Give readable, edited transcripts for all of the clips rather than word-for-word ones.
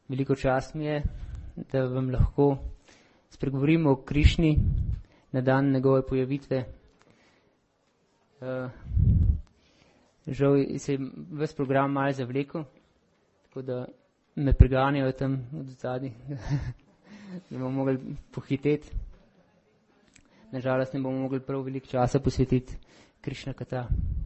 Veliko čast mi je, da vam lahko spregovorimo o Krišni na dan njegove pojavitve. Žal se je ves program malo zavlekel, tako da me preganjajo tam od zadnji, da bomo mogli pohiteti. Nažalost ne bomo mogli prav veliko časa posvetiti Krišna Kata.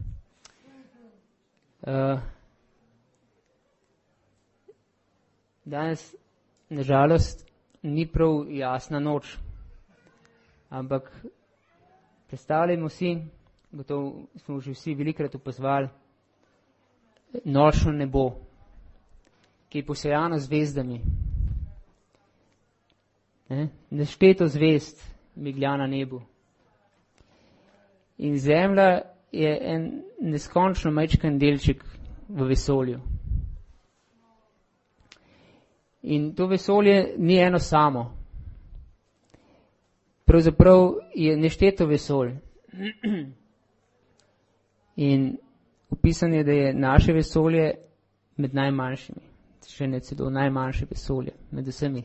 Danes, nažalost, ni prav jasna noč, ampak predstavljamo si, gotovo smo že vsi velikrat opazovali, nočno nebo, ki je posejano zvezdami. Nešteto zvezd miglja na nebu. In Zemlja je en neskončno majčken delček v vesolju. In to vesolje ni eno samo. Pravzaprav je nešteto vesolj. In opisano je, da je naše vesolje med najmanjšimi. Še ne celo najmanjše vesolje med vsemi.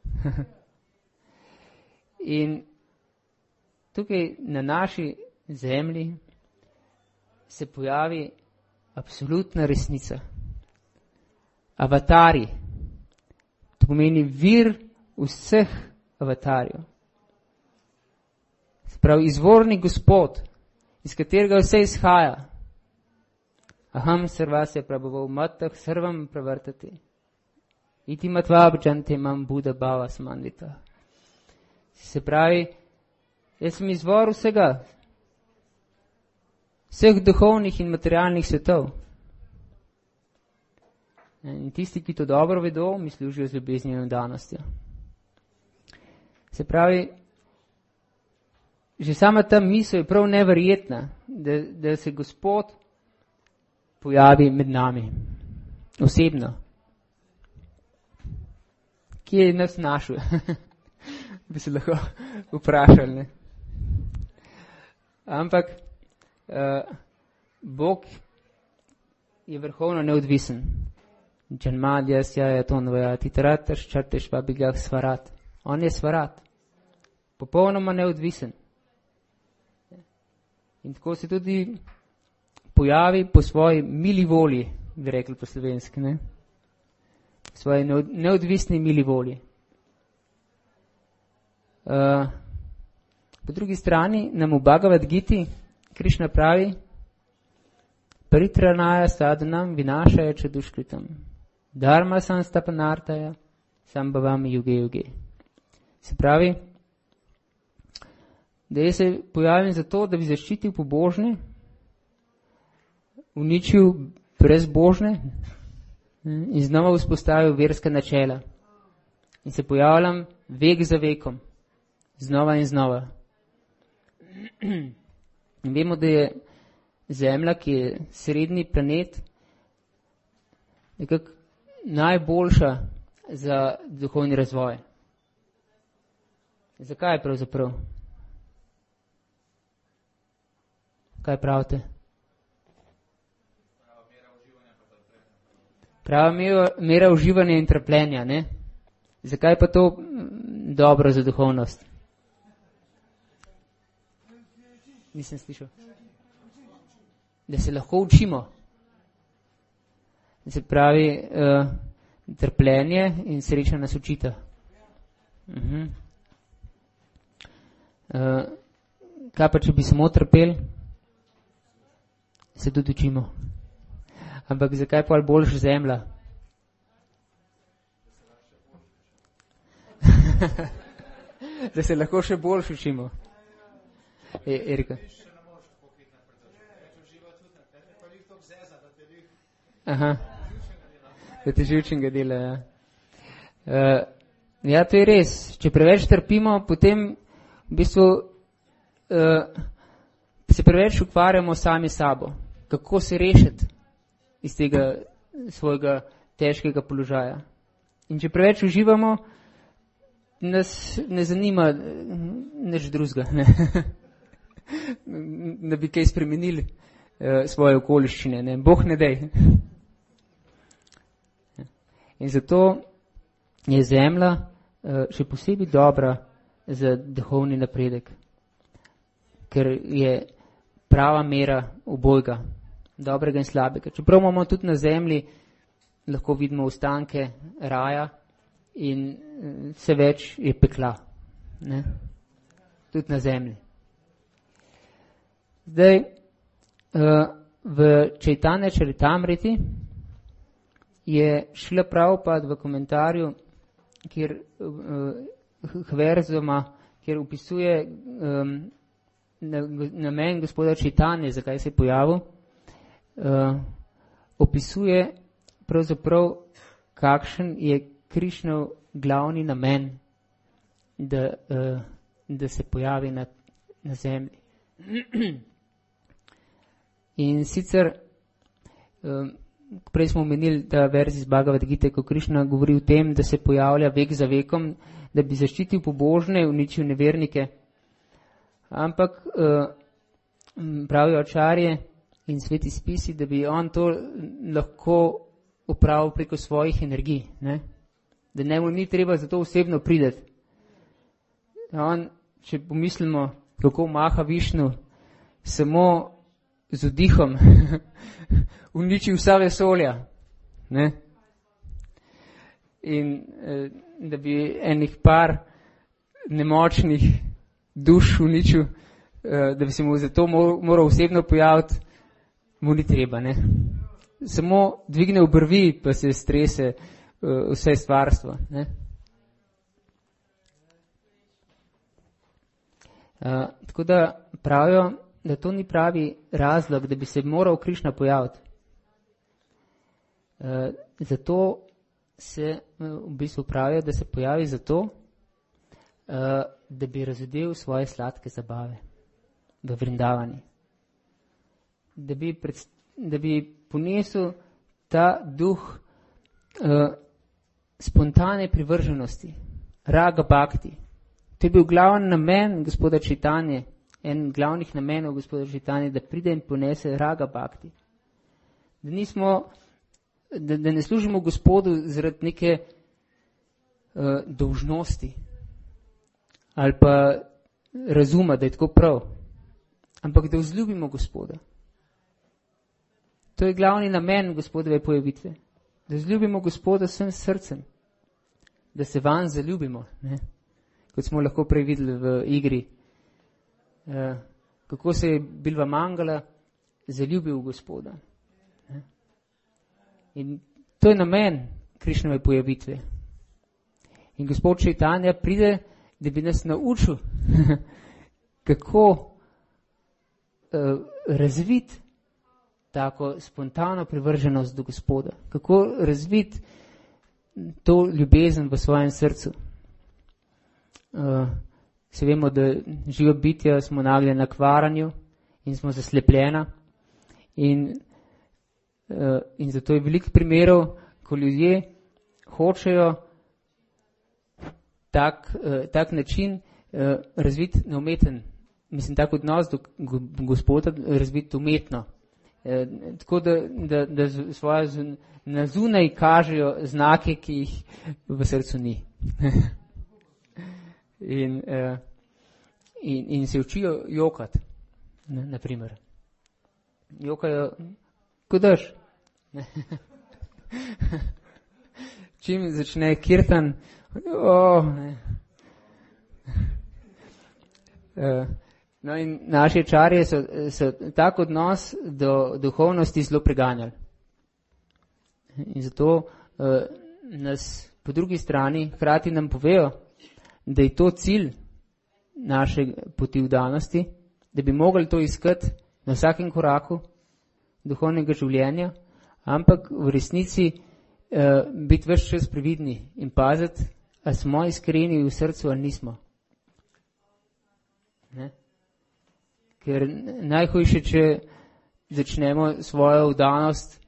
In tukaj na naši Zemlji se pojavi absolutna resnica. Avatari. To pomeni vir vseh avatarjev. Sprav izvorni Gospod, iz katerega vse izhaja. Aham sarvasya prabhavo matah sarvam pravartati. Iti matvabjante mam Buddha bhava samandita. Se pravi, jaz sem izvor vsega. Vseh duhovnih in materialnih svetov. In tisti, ki to dobro vedo, mi služijo z ljubeznijo in danostjo. Se pravi, že sama ta misel je prav neverjetna, da se Gospod pojavi med nami. Osebno. Kje je nas našel? Bi se lahko vprašali. Ne? Ampak Bog je vrhovno neodvisen. On je svarat. Popolnoma neodvisen. In tako se tudi pojavi po svoji mili volji, bi rekli po slovenski, ne? Svoji neodvisni mili volji. Po drugi strani nam v Bhagavad Giti Krišna pravi Paritranaya sadhanam vinašaya č duškritam dharma sanstapanartaya sambhavami yuge yuge. Se pravi, da je se pojavim zato, da bi zaščitil pobožne, uničil brezbožne in znova vzpostavil verska načela. In se pojavljam vek za vekom, znova in znova. In vemo, da je Zemlja, ki je srednji planet, nekako najboljša za duhovni razvoj. Zakaj pravzaprav? Kaj pravite? Prava mera uživanja in trpljenja, ne? Zakaj pa to dobro za duhovnost? Nisem slišal. Da se lahko učimo. Se pravi, trpljenje in sreča nas učita. Kaj pa, če bi samo trpeli? Se tudi učimo. Ampak zakaj pa boljš Zemlja? Da se lahko še boljš učimo. Erika. Aha. Da te živčenega dela, ja. Ja, to je res. Če preveč trpimo, potem v bistvu se preveč ukvarjamo sami sabo. Kako se rešiti iz tega svojega težkega položaja. In če preveč uživamo, nas ne zanima nič drugega, ne. Da bi kaj spremenili svoje okoliščine, ne. Bog ne dej. In zato je zemlja še posebej dobra za duhovni napredek, ker je prava mera obojga, dobrega in slabega. Čeprav imamo tudi na zemlji, lahko vidimo ostanke raja in vse več je pekla, ne? Tudi na zemlji. Zdaj, v Chaitanya Charitamriti je Šrila Prabhupada v komentarju, kjer verzoma, kjer opisuje namen gospoda Chaitanje, zakaj se je pojavil, opisuje pravzaprav, kakšen je Krišnov glavni namen, da se pojavi na zemlji. In sicer, prej smo omenili, da verzi iz Bhagavad Gite, ko Krišna govori o tem, da se pojavlja vek za vekom, da bi zaščitil pobožne, uničil nevernike. Ampak pravijo ačarje in sveti spisi, da bi on to lahko opravil preko svojih energij, ne? Da njemu ni treba za to osebno prideti. On, če pomislimo, kako maha Višnu, samo z vdihom uniči vsa vesolja, ne? In da bi enih par nemočnih duš uničil, da bi se mu zato moral osebno pojaviti, mu ni treba, ne? Samo dvigne obrvi, pa se strese vse stvarstvo, ne? Tako da pravijo, da to ni pravi razlog, da bi se moral Krišna pojaviti. Zato se v bistvu pravijo, da se pojavi zato, da bi razodel svoje sladke zabave v Vrindavani. Da bi ponesel ta duh spontane privrženosti, raga bhakti. To je bil glavni namen gospoda Chaitanje, en glavnih namenov gospoda Chaitanje, da pride in ponese raga bhakti. Da ne služimo gospodu zaradi neke dolžnosti ali pa razuma, da je tako prav, ampak da vzljubimo gospoda. To je glavni namen gospodove pojavitve. Da vzljubimo gospoda vsem srcem, da se vanj zaljubimo, ne? Kot smo lahko prej videli v igri, kako se je Bilva Mangala zaljubil v gospoda. Ne? In to je namen Krišnove pojavitve. In gospod Chaitanya pride, da bi nas naučil, kako razviti tako spontano privrženost do gospoda, kako razviti to ljubezen v svojem srcu. Se vemo, da živa bitja smo nagljena k varanju in smo zaslepljena in zato je veliko primerov, ko ljudje hočejo tak način razviti neumeten, tak odnos do gospoda razviti umetno. Tako da svoje na zunaj kažejo znake, ki jih v srcu ni. In se učijo jokati, naprimer. Jokajo, ko daš. Čim začne kirtan, no in naši čarje so tak odnos do duhovnosti zelo preganjali. In zato nas po drugi strani hkrati nam povejo, da je to cilj naše poti vdanosti, da bi mogli to iskati na vsakem koraku duhovnega življenja, ampak v resnici biti ves čas previdni in paziti, a smo iskreni v srcu ali nismo. Ne? Ker najhujše, če začnemo svojo vdanost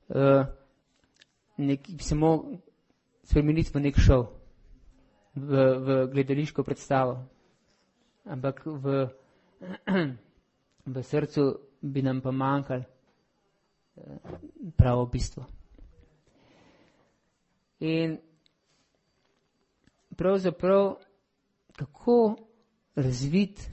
samo spremeniti v nek šov, v gledališko predstavo. Ampak v srcu bi nam pa manjkalo pravo bistvo. In pravzaprav kako razviti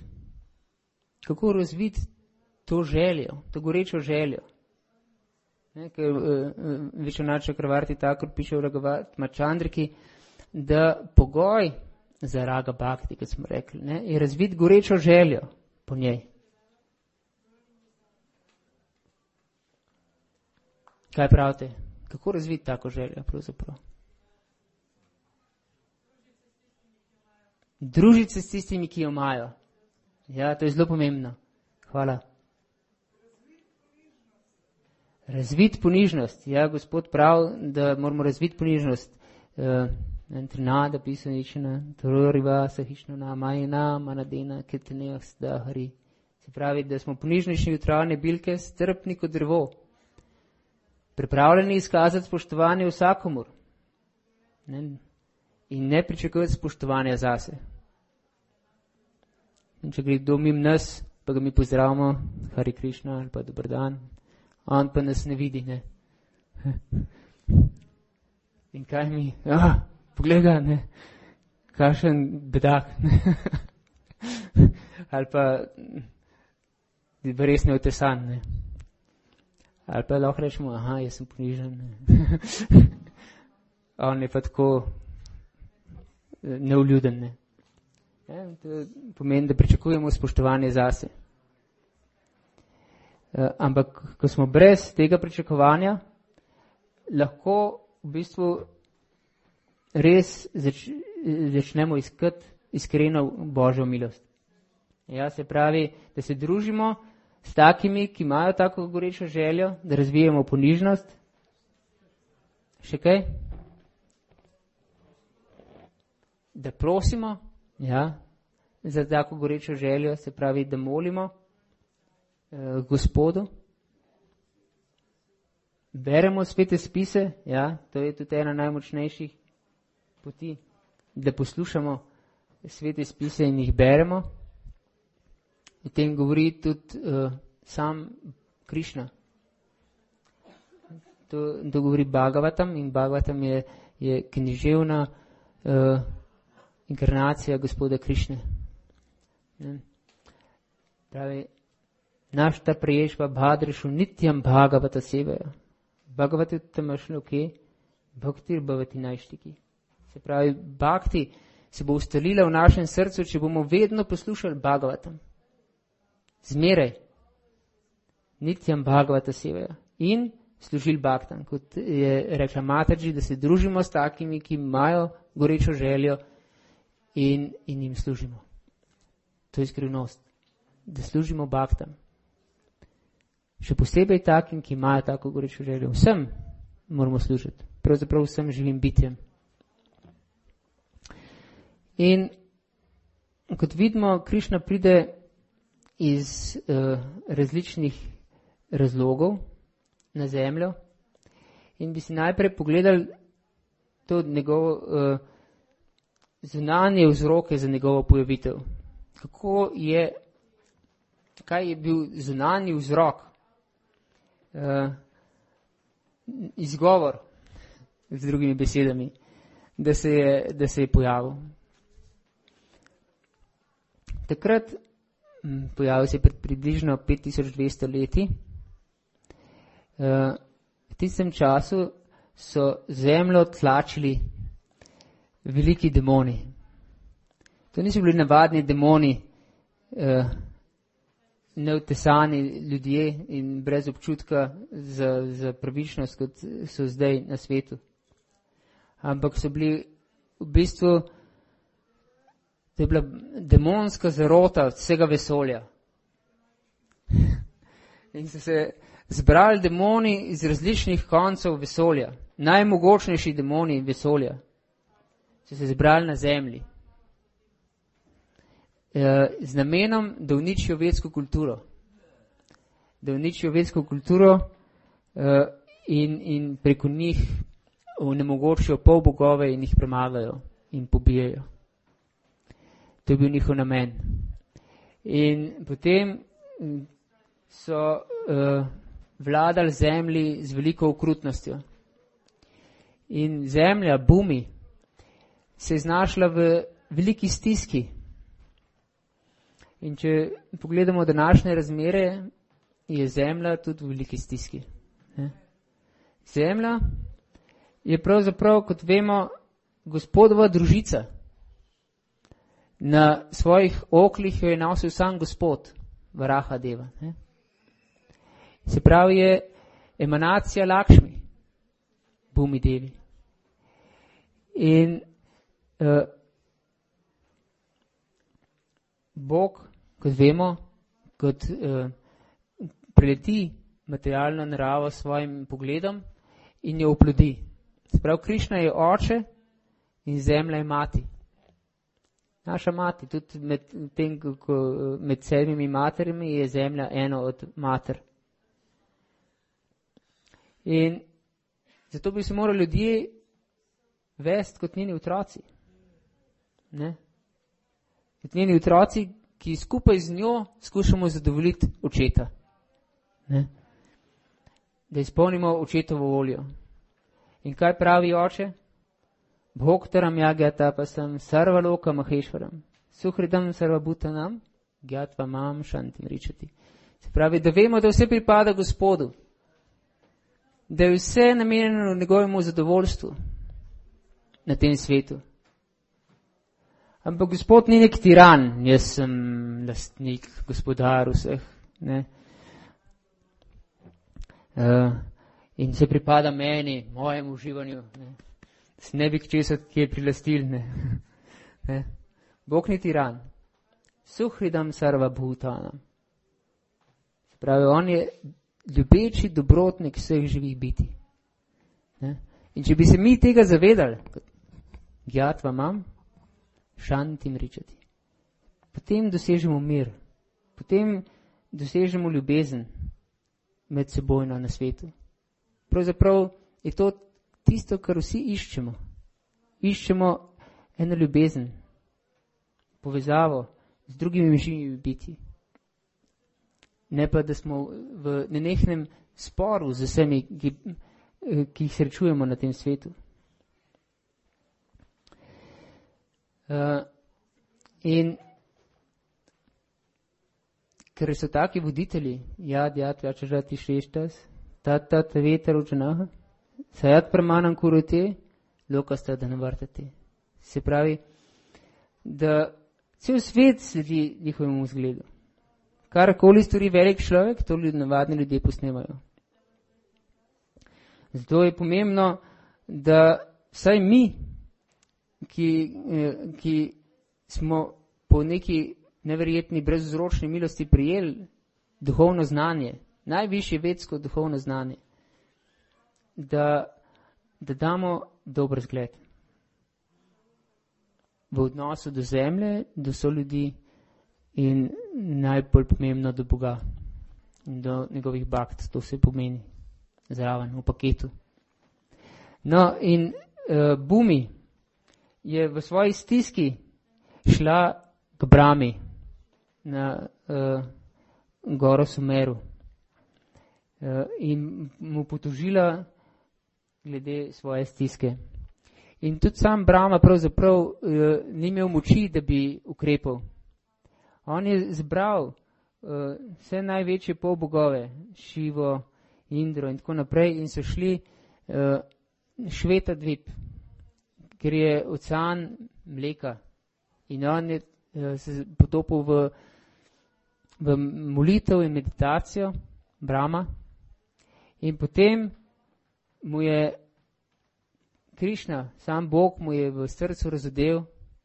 to željo, to gorečo željo. Ker Višvanath Chakravarti Thakur piše v Raghavati Chandriki, da pogoj za raga bhakti, kot smo rekli, je razviti gorečo željo po njej. Kaj pravite? Kako razviti tako željo pravzaprav? Družiti se s tistimi, ki jo imajo. Ja, to je zelo pomembno. Hvala. Razviti ponižnost. Ja, gospod prav, da moramo razviti ponižnost. Trinada pisanična, tororiva, sahišnana, majena, manadena, ketenejah sdahari. Se pravi, da smo ponižnični jutravne bilke, strpni kot drevo. Pripravljeni izkazati spoštovanje vsakomur. In ne pričakovati spoštovanja zase. In če gre kdo mimo nas, pa ga mi pozdravimo, Hari Krišna ali pa dober dan, on pa nas ne vidi, ne. In kaj mi, poglej ga, ne, kakšen bedak, ne. Ali pa res neotesan, ne. Ali pa lahko rečemo, jaz sem ponižen, ne. On je pa tako neuljuden, ne. To pomeni, da pričakujemo spoštovanje zase. Ampak, ko smo brez tega pričakovanja, lahko v bistvu res začnemo iskati iskreno Božjo milost. Ja, se pravi, da se družimo s takimi, ki imajo tako gorečo željo, da razvijemo ponižnost. Še kaj? Da prosimo, ja, za tako gorečo željo, se pravi, da molimo Gospodu. Beremo svete spise, ja, to je tudi ena najmočnejših poti, da poslušamo svete spise in jih beremo. O tem govori tudi sam Krišna. To govori Bhagavatam in Bhagavatam je književna inkarnacija gospoda Krišne. Pravi, našta priješva bhadrišu nityam Bhagavata sevaja. Bhagavati tamashloke bhaktir bhavati najštiki. Se pravi, bhakti se bo ustalila v našem srcu, če bomo vedno poslušali Bhagavatam. Zmeraj. Nityam Bhagavata sevaja. In služili bhaktam, kot je rekla Mataji, da se družimo s takimi, ki imajo gorečo željo in jim služimo. To je skrivnost. Da služimo bhaktam. Še posebej takim, ki imajo tako gorečo željo. Vsem moramo služiti. Pravzaprav vsem živim bitjem. In kot vidimo, Krišna pride iz različnih razlogov na zemljo in bi si najprej pogledali to njegovo zunanje vzroke za njegovo pojavitev. Kaj je bil zunanji vzrok? Izgovor, z drugimi besedami, da se je pojavil. Takrat, pojavil se je pred približno 5200 leti, v tistem času so zemljo tlačili veliki demoni. To niso bili navadni demoni, neutesani ljudje in brez občutka za pravičnost, kot so zdaj na svetu. Ampak so bili v bistvu, to je bila demonska zarota od vsega vesolja. In so se zbrali demoni iz različnih koncev vesolja, najmogočnejši demoni vesolja, so se zbrali na zemlji. Z namenom, da uničijo vedsko kulturo. Da uničijo vedsko kulturo in preko njih onemogočijo polbogove in jih premagajo in pobijajo. To je bil njihov namen. In potem so vladali zemlji z veliko okrutnostjo. In zemlja, Bumi, se je znašla v veliki stiski. In če pogledamo današnje razmere, je zemlja tudi v veliki stiski. Zemlja je pravzaprav, kot vemo, Gospodova družica. Na svojih oklih jo je nosil sam Gospod, Varaha Deva. Se pravi, je emanacija Lakšmi, Bhumi Devi. In Bog, kot vemo, kot preleti materialno naravo s svojim pogledom in jo oplodi. Se pravi, Krišna je oče in zemlja je mati. Naša mati, tudi med 7 materimi je zemlja eno od mater. In zato bi se morali ljudje vesti kot njeni otroci. Ne? Kot njeni otroci, ki skupaj z njo skušamo zadovoljiti očeta. Ne? Da izpolnimo očetovo voljo. In kaj pravi oče? Bhoktaram yagyatapasam sarvaloka maheshvaram suhridam sarvabhutanam gyatva mam shantim ričati. Se pravi, da vemo, da vse pripada Gospodu. Da je vse namenjeno njegovemu zadovoljstvu na tem svetu. Ampak Gospod ni nek tiran, jaz sem lastnik, gospodar vseh. Ne? In se pripada meni, mojemu uživanju. Ne bi k česa, ki je prilastil. Ne? Bog ni tiran. Suhridam sarva bhutanam. Se pravi, on je ljubeči dobrotnik vseh živih biti. Ne? In če bi se mi tega zavedali, gyatva mam, shantim ričati, potem dosežemo mir, potem dosežemo ljubezen med sebojno na svetu. Pravzaprav je to tisto, kar vsi iščemo. Iščemo eno ljubezen, povezavo z drugimi živimi biti. Ne pa, da smo v nenehnem sporu z vsemi, ki jih srečujemo na tem svetu. In ker so taki voditelji, jad, vačažati šeštas, tat veter učanaha, sajat pramanam kurute, lokasta da navrtate. Se pravi, da cel svet sledi njihovemu vzgledu. Karkoli stori velik človek, to navadni ljudje posnemajo. Zato je pomembno, da vsaj mi, ki smo po neki neverjetni brezvzročni milosti prijeli duhovno znanje, najvišje vedsko duhovno znanje, da damo dober zgled v odnosu do zemlje, do soljudi in najbolj pomembno do Boga in do njegovih bakt. To se pomeni zraven v paketu. No in Bhumi je v svoji stiski šla k Brahmi na goro Sumeru in mu potožila glede svoje stiske. In tudi sam Brahma pravzaprav ni imel moči, da bi ukrepal. On je zbral vse največje polbogove, Šivo, Indro in tako naprej, in so šli Švetadvip, ker je ocean mleka. In on je se potopil v molitev in meditacijo, Brahma. In potem mu je Krišna, sam Bog, mu je v srcu razodel,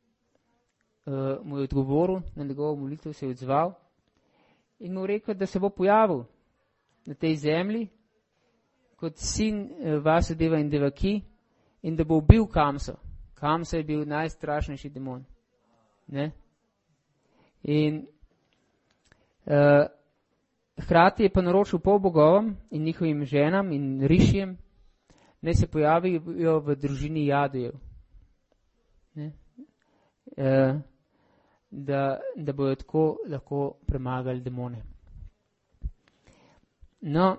mu je odgovoril na njegovo molitev, se je odzval in mu rekel, da se bo pojavil na tej zemlji kot sin Vasudeva in Devaki in da bo ubil Kamso. Kamsa je bil najstrašnejši demon. Ne? In hkrati je pa naročil polbogovom in njihovim ženam in rišijem, naj se pojavijo v družini Jadujev. Ne? Da bojo tako lahko premagali demone. No,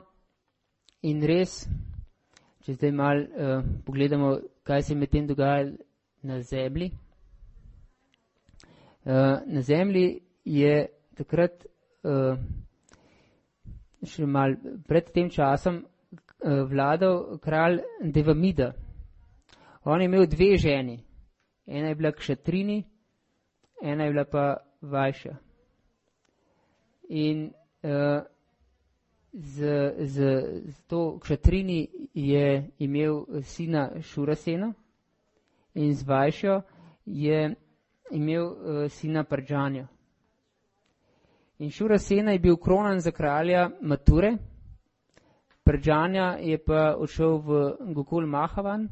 in res, če zdaj malo pogledamo, kaj se je med tem dogajalo na zemlji. Na zemlji je takrat še mal pred tem časom vladal kralj Devamida. On je imel 2 ženi. Ena je bila Kšatrini, ena je bila pa Vajša. In z to Kšatrini je imel sina Šurasena in z Vajšo je imel sina Pardžanja. In Šurasena je bil kronan za kralja Mature, Pardžanja je pa odšel v Gokul Mahavan,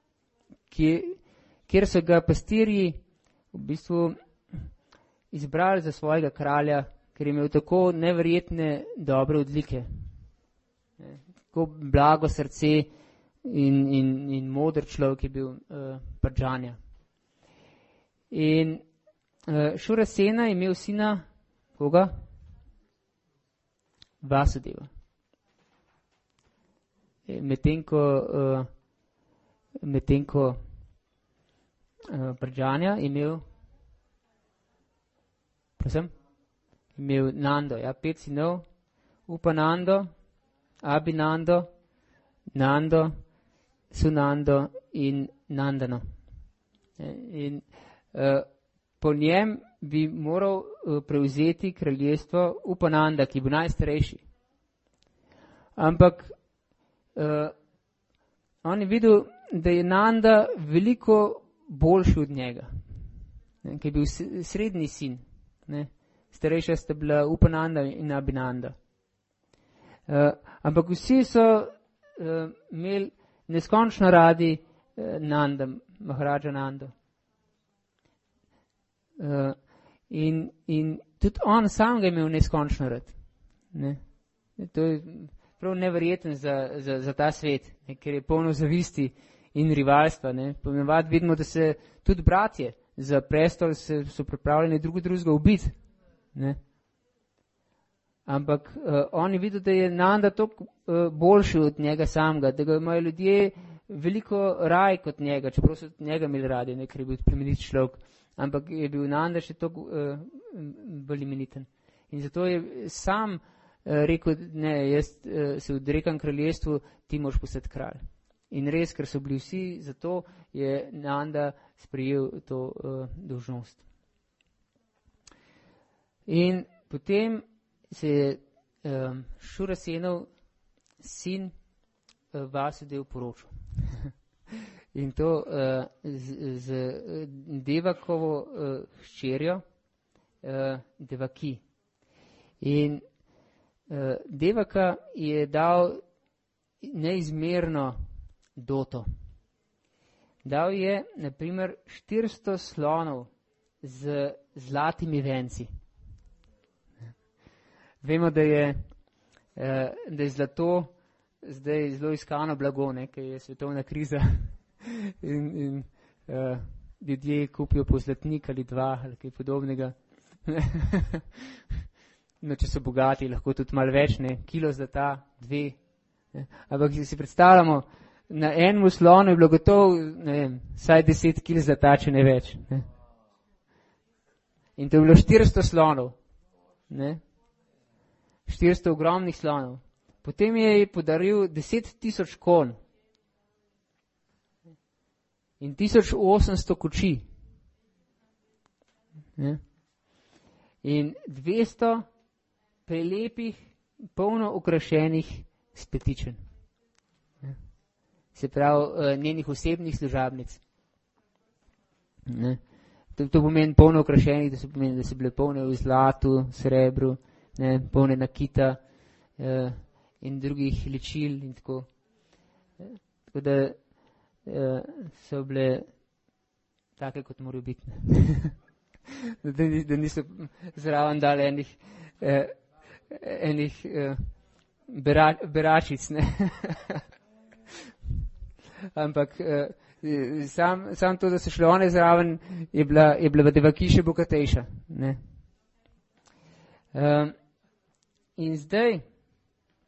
kjer so ga pastirji v bistvu izbrali za svojega kralja, ker je imel tako neverjetne dobre odlike. Tako blago srce in moder človek je bil Pardžanja. In Šurasena je imel sina koga? Vasudeva. Medtem ko Pardžanja je imel Nando, 5 sinov, Upanando, Abhinando, Nando, Sunando in Nandano. In po njem bi moral prevzeti kraljestvo Upananda, ki bo najstarejši. Ampak on je videl, da je Nanda veliko boljši od njega, ki je bil srednji sin. Starejša sta bila Upananda in Abhinanda. Ampak vsi so imeli neskončno radi Nanda, Maharaja Nando. In tudi on sam ga je imel neskončno rad. To je prav neverjeten za ta svet, ker je polno zavisti in rivalstva. Ponavadi vidimo, da se tudi bratje za prestol so pripravljeni drugega ubiti. Ampak on je videl, da je Nanda toliko boljši od njega samega, da ga imajo ljudje veliko raj kot njega, čeprav so njega imeli radi, ker je bil plemenit človek. Ampak je bil Nanda še toliko bolj imeniten. In zato je sam rekel, ne, jaz se odrekam kraljestvu, ti moraš postati kralj. In res, ker so bili vsi, zato je Nanda sprejel to dolžnost. In potem se je Šurasenov sin Vasudev poročil. In to z Devakovo hčerjo Devaki. In Devaka je dal neizmerno doto. Dal je, na primer, 400 slonov z zlatimi venci. Vemo, da je zlato zdaj zelo iskano blago, ker je svetovna kriza in ljudje kupijo po zlatnik ali 2 ali kaj podobnega. No, če so bogati, lahko tudi malo več, kilo zlata, 2. Ampak si predstavljamo, na enem slonu je bilo gotovo, vsaj 10 kil zlata, če ne več. In to je bilo 400 slonov. 400 ogromnih slonov. Potem je podaril 10,000 konj in 1800 kočij. In 200 prelepih, polno okrašenih spetičen. Se pravi, njenih osebnih služabnic. To pomeni polno okrašenih, da so bile polne v zlatu, srebru, polne nakita in drugih ličil in tako. Tako da so bile take, kot morajo biti. Da niso zraven dali enih beračic. Ampak sam to, da so šle one zraven, je bila Devaki še bogatejša. In zdaj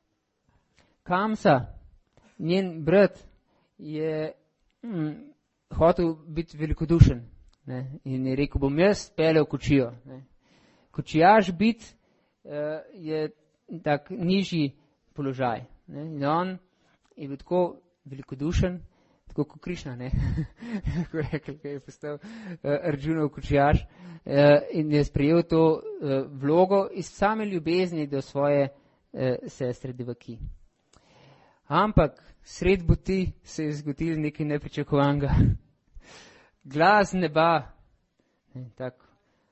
Kamsa, njen brat, je hotel biti velikodušen, ne, in je rekel, bom jaz peljal kočijo. Ne. Kočijaš biti je tak nižji položaj. Ne, in on je bil tako velikodušen, tako kot Krišna, ne, ko je rekel, ko je postal Arjunov kočijaš, in je sprejel to vlogo iz same ljubezni do svoje sestre Devaki. Ampak sred poti se je zgodil nekaj nepričakovanega. Glas neba, ne, tak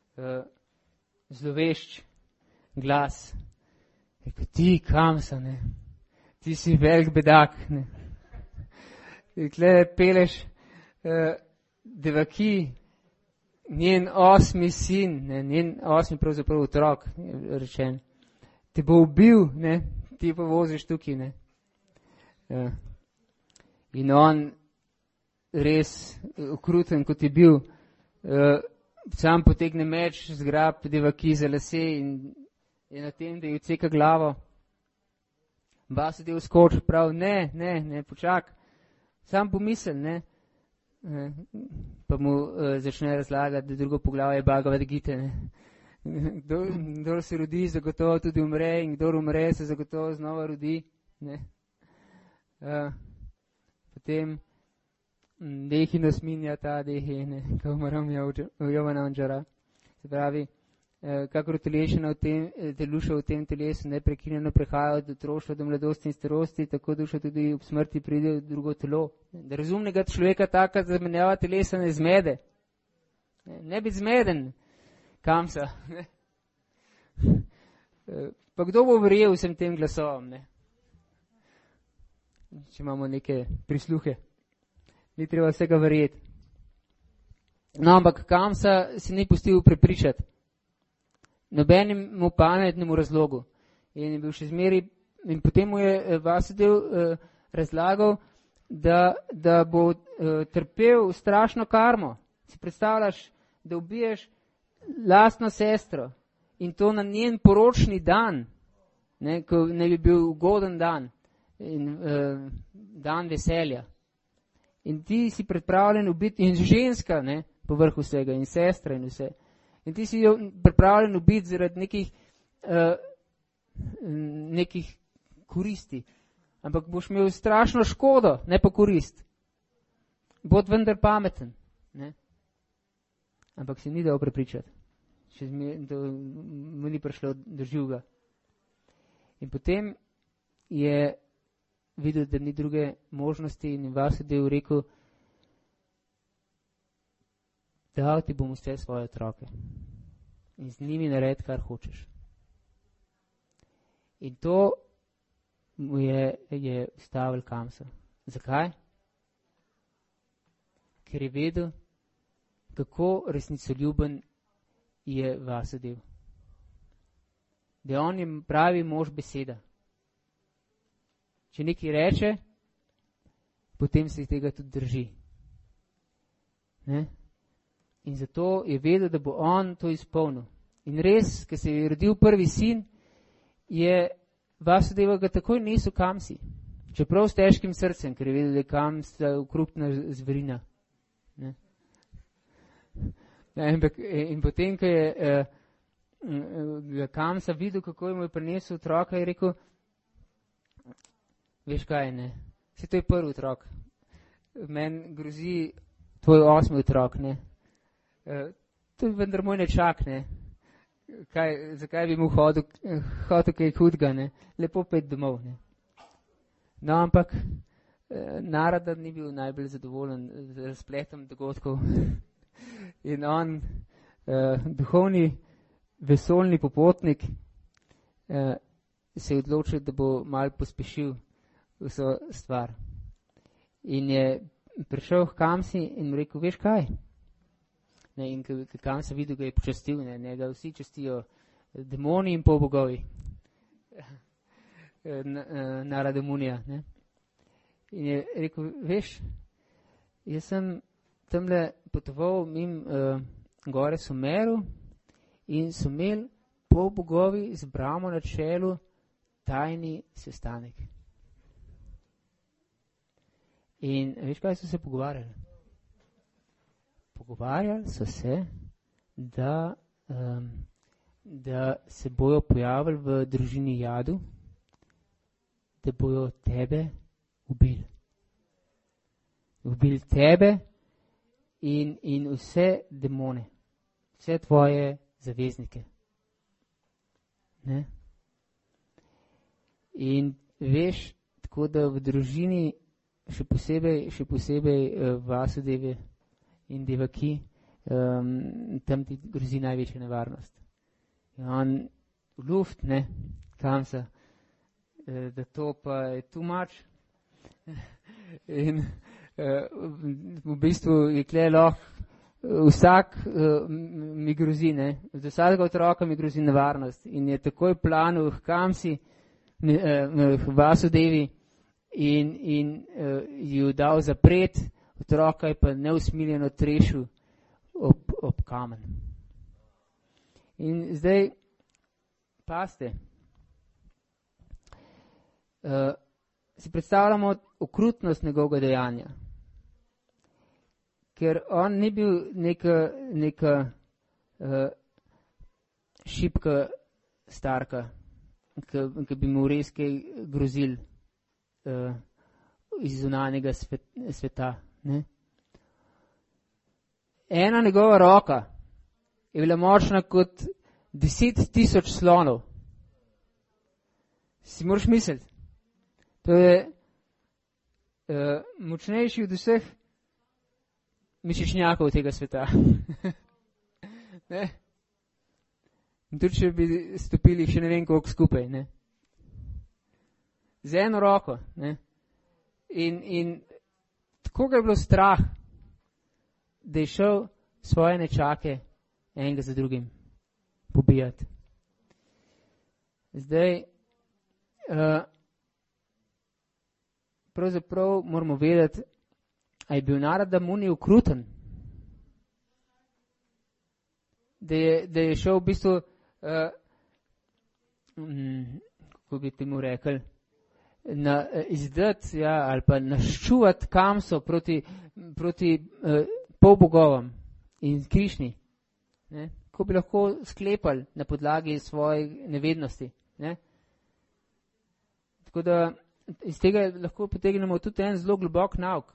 zlovešč glas, rekel, ti Kamsa, ne, ti si velik bedak, ne. In tle peleš Devaki, njen 8. sin, ne, njen 8. pravzaprav otrok, je rečen, te bo ubil, ne, ti pa voziš tukaj, ne. In on, res okruten, kot je bil, sam potegne meč, zgrab Devaki za lase in je na tem, da ji odseka glavo. Vasudev skoči, prav, ne, počak, sam pomisel, ne. Pa mu začne razlagati, da drugo poglavje je Bhagavad Gita, ne. Kdor se rodi, zagotovo tudi umre, in kdor umre, se zagotovo znova rodi, ne. Potem dehi nasminja ta dehi, ne, kaumaram jovananđara. Se pravi, kakor utelešena duša v tem telesu neprekinjeno prehaja od otroštva do mladosti in starosti, tako duša tudi ob smrti pride v drugo telo. Da razumnega človeka taka zamenjava telesa ne zmede. Ne biti zmeden, Kamsa. Ne. Pa kdo bo verjel vsem tem glasovom, ne? Če imamo neke prisluhe. Ni treba vsega verjeti. No, ampak Kamsa se ni pustil prepričati. Nobenemu pametnemu razlogu. In je bil še zmeri, in potem mu je Vasudev razlagal, da bo trpel strašno karmo. Si predstavljaš, da ubiješ lastno sestro in to na njen poročni dan, ne, ko ne bi bil ugoden dan in dan veselja. In ti si pripravljen ubiti, in ženska, ne, povrh vsega, in sestra in vse. In ti si jo pripravljen ubiti zaradi nekih koristi. Ampak boš imel strašno škodo, ne pa korist. Bod vendar pameten. Ne? Ampak se ni dal prepričati. Mu ni prišlo do živega. In potem je videl, da ni druge možnosti, in Vasudev rekel, dal ti bom vse svoje otroke in z njimi naredi, kar hočeš. In to mu je ustavil Kamsa. Zakaj? Ker je vedel, kako resnicoljuben je Vasudev. Da on je pravi mož beseda. Če nekaj reče, potem se tega tudi drži. Ne? In zato je vedel, da bo on to izpolnil. In res, ko se je rodil prvi sin, je Vasudeva ga takoj nesel Kamsi. Čeprav s težkim srcem, ker je vedel, da je Kamsa okrupna zverina. Ne? In potem, ko je Kamsa videl, kako mu je prinesel otroka, je rekel, veš kaj, ne, se to je prvi otrok. Meni grozi tvoj 8. otrok, ne. To je vendar moj nečak, ne. Zakaj bi mu hodil kaj hudega, ne. Lepo pet domov, ne. No, ampak Narada ni bil najbolj zadovoljen z razpletom dogodkov. In on, duhovni, vesoljni popotnik, se je odločil, da bo malo pospešil vso stvar. In je prišel k Kamsi in mu rekel, veš kaj? Ne, in ko Kamsa videl, ga je počastil, ne, njega vsi častijo demoni in polbogovi. Narada Munija, ne. In je rekel, veš, jaz sem tamle potoval gore Sumeru in so imeli polbogovi z Brahmo na čelu tajni sestanek. In veš, kaj so se pogovarjali? dogovarjali so se, da se bojo pojavili v družini Jadu, da bojo tebe ubili. Ubili tebe in vse demone, vse tvoje zaveznike. Ne? In veš, tako da v družini, še posebej Vasudeve in Devaki, tam ti grozi največja nevarnost. In on v luft, ne, kam se, da to pa je too much. In v bistvu je kle lahko vsak mi grozi, ne, za vsakega otroka mi grozi nevarnost. In je takoj planil, kam si Vasudevi in ju dal zapret, otroka je pa neusmiljeno trešil ob kamen. In zdaj, paste, si predstavljamo okrutnost njegovega dejanja, ker on ni bil neka šibka starka, ki bi mu res kaj grozil iz zunanjega sveta. Ne? Ena njegova roka je bila močna kot 10,000 slonov. Si moraš misliti, to je močnejši od vseh mišičnjakov tega sveta. Ne? In tudi, če bi stopili še ne vem koliko skupaj, ne? Z eno roko, ne? In tako ga je bilo strah, da je šel svoje nečake enega za drugim pobijati. Zdaj, pravzaprav moramo vedeti, a je bil Narada Muni okruten, da je šel v bistvu, kako bi temu rekli, izdat, ja, ali pa naščuvati kamso proti polbogovom in Krišni. Ne? Ko bi lahko sklepali na podlagi svoje nevednosti. Ne? Tako da iz tega lahko potegnemo tudi en zelo globok nauk,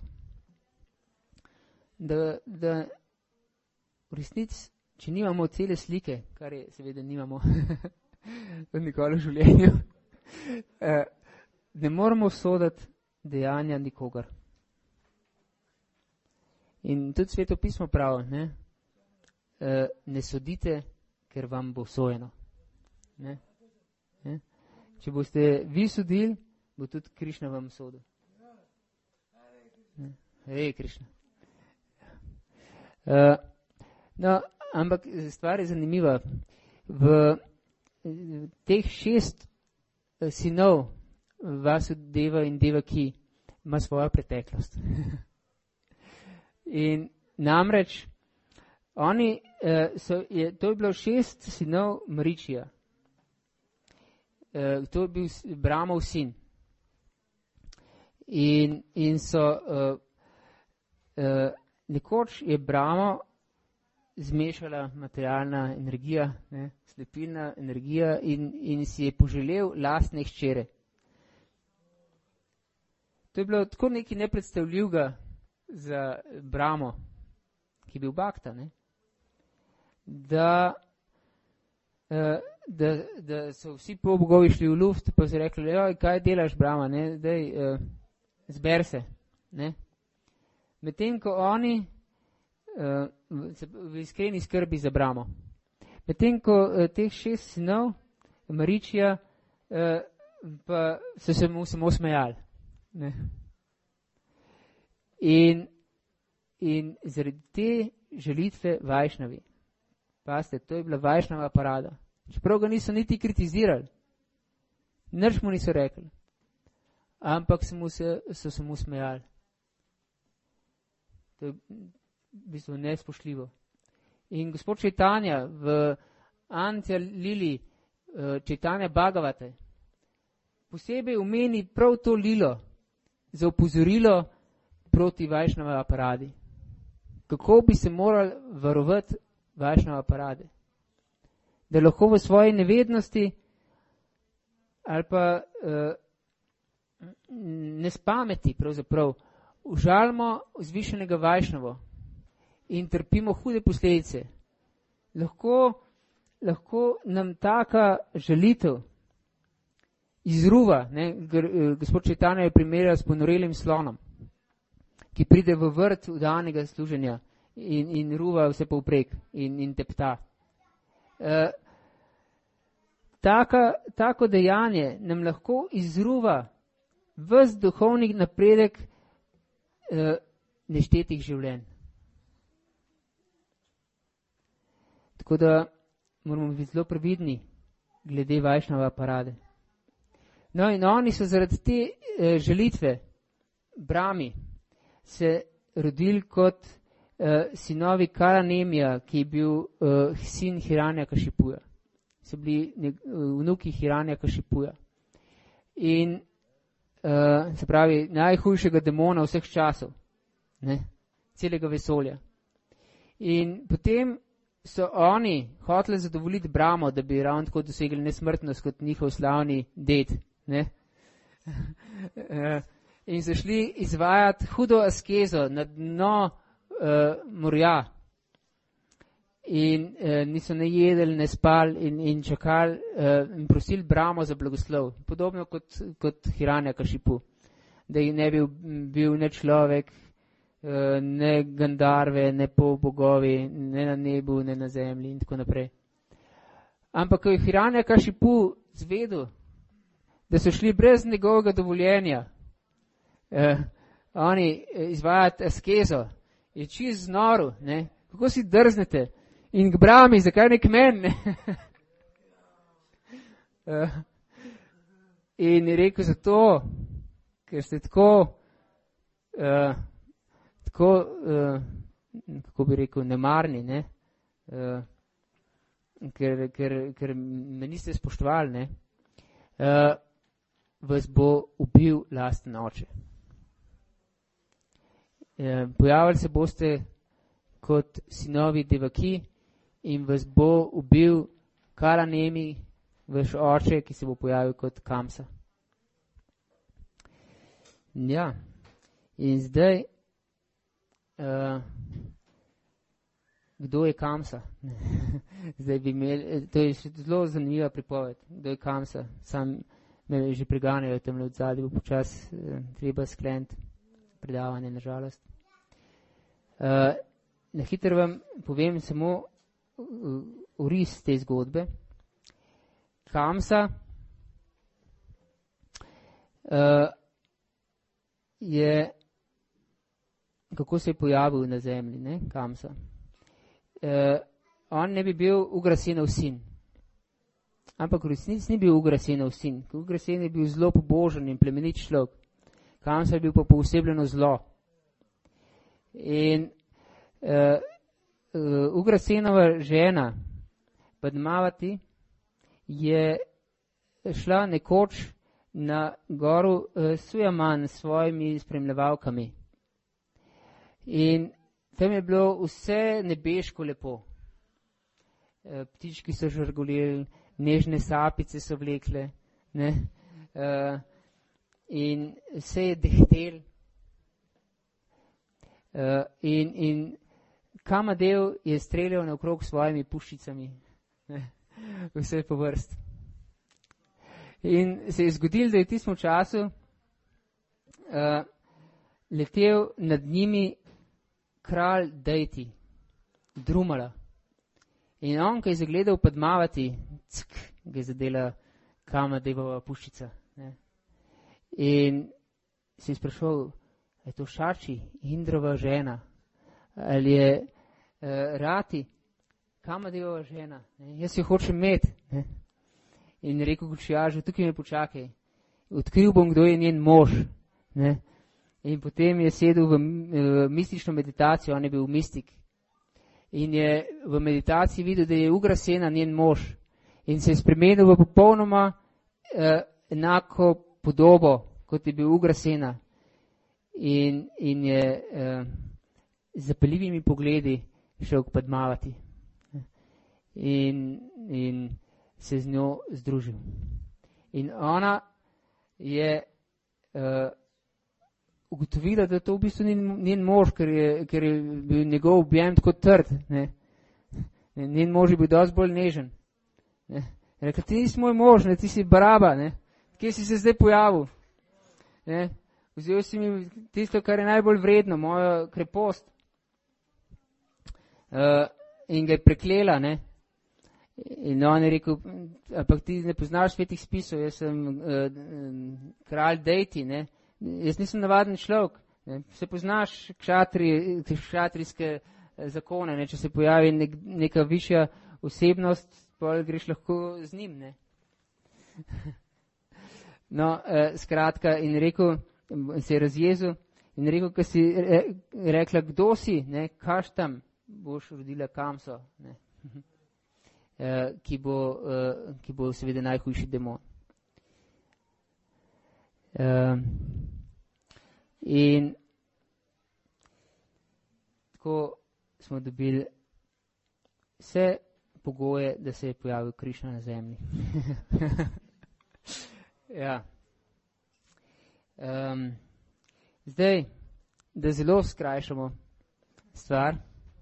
da v resnici, če nimamo cele slike, kar je seveda nimamo nikoli v življenju, ne moramo soditi dejanja nikogar. In tudi Sveto pismo pravi, ne sodite, ker vam bo sojeno. Ne? Če boste vi sodili, bo tudi Krišna vam sodil. Hej, Krišna. No, ampak stvar je zanimiva. V teh 6 sinov Vasudeva in Devaki ima svojo preteklost. In namreč oni to je bilo 6 sinov Maričija. To je bil Bramov sin. In so nekoč je Bramo zmešala materialna energija, ne, slepilna energija in si je poželel lastne hčere. To je bilo tako nekaj nepredstavljivega za Bramo, ki je bil bakta, ne, da so vsi polbogovi šli v luft, pa so rekli, joj, kaj delaš, Brama, ne, daj, zber se, ne. Medtem, ko oni v iskreni skrbi za Bramo. Medtem, ko teh 6 sinov Maričija pa so se mu samo smejali. Ne. In zaradi te želitve Vajšnavi, paste, to je bila Vajšnava parada. Čeprav ga niso niti kritizirali, nič mu niso rekli, ampak so se mu smejali. To je v bistvu nespoštljivo. In gospod Čajtanja v Antja Lili, Čajtanja Bhagavate, posebej omeni prav to lilo za opozorilo proti Vajšnava paradi. kako bi se morali varovati Vajšnava parade. Da lahko v svoji nevednosti ali pa nespameti pravzaprav užalimo vzvišenega Vajšnavo in trpimo hude posledice. Lahko nam taka žalitev izruva, ne, gospod Čajtanja je primerjal s ponorelim slonom, ki pride v vrt vdanega služenja in ruva vse povprek in tepta. Tako dejanje nam lahko izruva ves duhovni napredek neštetih življenj. Tako da moramo biti zelo previdni glede Vajšnava parade. No in oni so zaradi te žalitve, Brahmi, se rodili kot sinovi Karanemija, ki je bil sin Hiranja Kašipuja. So bili vnuki Hiranja Kašipuja. In se pravi, najhujšega demona vseh časov, ne, celega vesolja. In potem so oni hoteli zadovoljiti Brahmo, da bi ravno tako dosegli nesmrtnost kot njihov slavni ded, ne. In so šli izvajati hudo askezo na dno morja. In niso ne jedeli, ne spali in čakali in prosili Brahmo za blagoslov. Podobno kot Hiranja Kašipu, da jih ne bi bil ne človek, ne Gandarve, ne polbogovi, ne na nebu, ne na zemlji in tako naprej. Ampak ko je Hiranja Kašipu zvedel, da so šli brez njegovega dovoljenja oni izvajati askezo, je čist znoru, ne, kako si drznete in k Brahmi, zakaj ne k meni, ne? In je rekel zato, ker ste tako kako bi rekel, nemarni, ne? Ker me niste spoštovali, ne? Vas bo ubil lasten oče. Pojavili se boste kot sinovi Devaki in vas bo ubil Karanemi, vaš oče, ki se bo pojavil kot Kamsa. Ja, in zdaj, kdo je Kamsa? Zdaj bi imeli, to je zelo zanimiva pripoved, kdo je Kamsa. Sam me že preganjajo temle od zadnji, bo počas treba skleniti predavanje, nažalost. Na hitro vam povem samo oris te zgodbe. Kamsa je, kako se je pojavil na zemlji, ne, Kamsa. On ne bi bil Ugrasenov sin. Ampak v resnici ni bil Ugrasenov sin. Ugrasen je bil zelo pobožen in plemenit človek. Kamsa je bil pa poosebljeno zlo. In Ugrasenova žena Padmavati je šla nekoč na goru Sujaman s svojimi spremljevalkami. In tam je bilo vse nebeško lepo. Ptički so žargolili, nežne sapice so vlekle, ne? In vse je dehtel. In Kamadev je streljal naokrog svojimi puščicami, ne? Vse po vrst. In se je zgodilo, da je v tistem času letel nad njimi kralj Dejti, Drumala. In on, ko je zagledal Padmavati, ga je zadela Kamadevova puščica, ne? In se je sprašal, je to Šači, Indrova žena, ali je Rati, Kamadevova žena, ne? Jaz jo hočem imeti, ne? In rekel Kučijažu, tukaj me počakaj, odkril bom, kdo je njen mož, ne? In potem je sedel v mistično meditacijo, on je bil mistik. In je v meditaciji videl, da je Ugrasena njen mož. In se je spremenil v popolnoma enako podobo, kot je bil Ugrasena. In je zapeljivimi pogledi šel k Padmavati in se z njo združil. In ona je ugotovila, da to v bistvu ni njen mož, ker je bil njegov objem tako trd. Ne. Njen mož je bil dosti bolj nežen. Ne. Rekla, ti nisi moj mož, ne, ti si Baraba, ne. Kje si se zdaj pojavil? Ne. Vzel si mi tisto, kar je najbolj vredno, mojo krepost. In ga je preklela, ne. In on je rekel, ampak ti ne poznaš svetih spisov, jaz sem kralj Dejti, ne. Jaz nisem navaden človek, ne. Se poznaš kšatrijske zakone, ne. Če se pojavi neka višja osebnost, pol greš lahko z njim, ne. No, skratka, in rekel, se je razjezil in rekel, ko si rekla, kdo si, ne, kaš tam, boš rodila Kamso, ne. Ki bo seveda najhujši demon. In tako smo dobili vse pogoje, da se je pojavil Krišna na zemlji. Ja. Zdaj, da zelo skrajšamo stvar,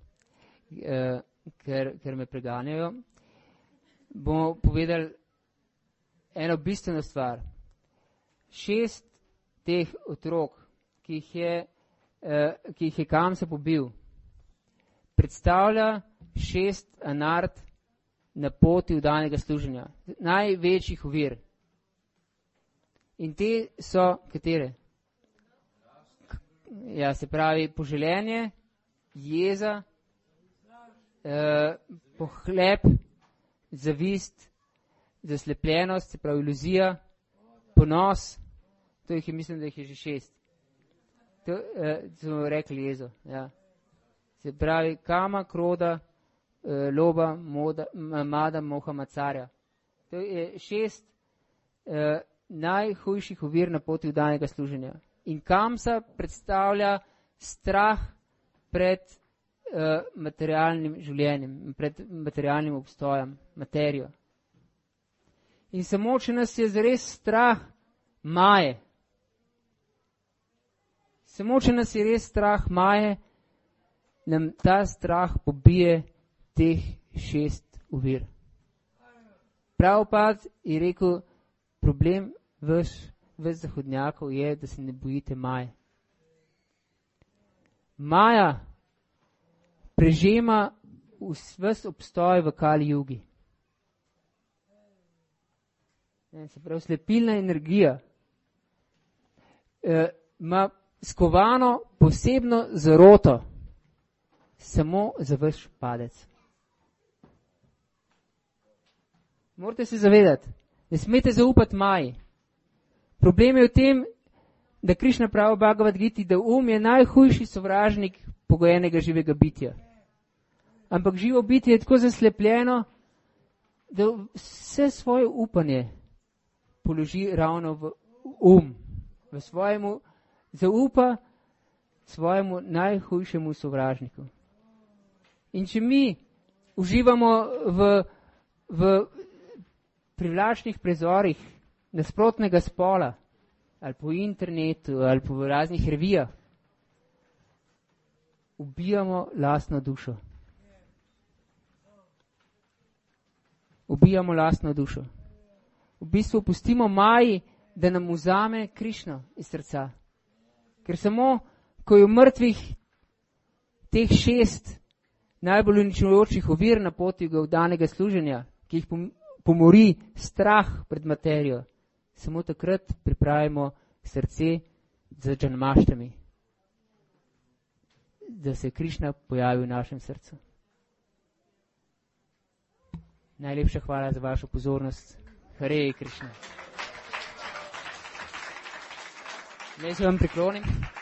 ker me preganjajo, bomo povedali eno bistveno stvar. 6 teh otrok, ki jih je Kamsa pobil, predstavlja 6 anart na poti vdanega služenja. Največjih ovir. In te so katere? Ja, se pravi poželenje, jeza, pohlep, zavist, zaslepljenost, se pravi iluzija, ponos, to jih je, mislim, da jih je že 6. To smo rekli jezo, ja. Se pravi kama, kroda, loba, mada, moha, macarja. To je 6 najhujših ovir na poti vdanega služenja. In Kamsa predstavlja strah pred materialnim življenjem, pred materialnim obstojem, materijo. In samo, če nas je zares strah Maje, samo, če nas je res strah Maje, nam ta strah pobije teh 6 ovir. Prabhupada je rekel, problem vaš zahodnjakov je, da se ne bojite Maje. Maja prežema ves obstoj v Kali Jugi. Se pravi, slepilna energija ima skovano posebno zaroto samo za vaš padec. Morate se zavedati, ne smete zaupati Maji. Problem je v tem, da Krišna pravi v Bhagavad Giti, da je najhujši sovražnik pogojenega živega bitja. Ampak živo bitje je tako zaslepljeno, da vse svoje upanje položi ravno v v svojemu, zaupa svojemu najhujšemu sovražniku. In če mi uživamo v privlačnih prizorih nasprotnega spola, ali po internetu, ali po raznih revijah, ubijamo lastno dušo. Ubijamo lastno dušo. V bistvu pustimo Maji, da nam vzame Krišno iz srca. Ker samo, ko je v mrtvih teh 6 najbolj uničujočih ovir na poti vdanega služenja, ki jih pomori strah pred materijo, samo takrat pripravimo srce za džanmaštami, da se Krišna pojavi v našem srcu. Najlepša hvala za vašo pozornost. Hare Krišna. Naj se vam priklonim.